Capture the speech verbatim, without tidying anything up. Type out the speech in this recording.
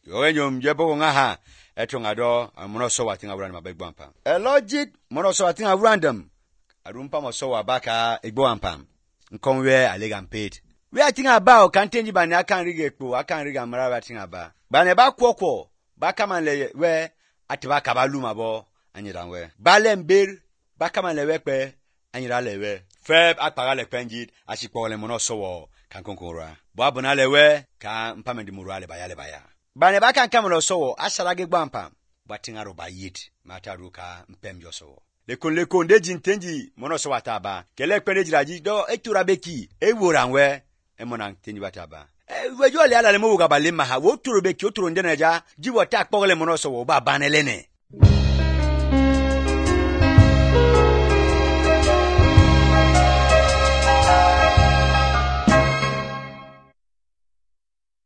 Yorenyum jebo nga ha etonga do mono so watinga wura ma begbo ampam. A logic mono so watinga random. Arumpa mo so wabaka egbo ampam. Nkonwe alegam paid. We are thinking about can't ba na kan rige ekpo akan riga mara ba tinga ba. Ba ne ba kwokwo ba kama le we atiba ka ba luma bo anyira we. Ba le mbir ba kama le we pe anyira le we. Feb akpaga le penjid asipo le mono so wo kan konkora. Bo abona le we ka mpamedi murwa le ba ya le ba ya. Ba ne ba kan kama lo so wo asara ge gbampam. Ba tinga ro ba yit mata ruka mpem yo so wo. Le kon le kon de jintenji mono so wataba. Kele pende jiraji do etura beki e woran we emona tenji bataba. E wejo le ala le mo ga balema ha wo turo beki o turo ndeneja jibo ta kpogele mono so wo ba banelene.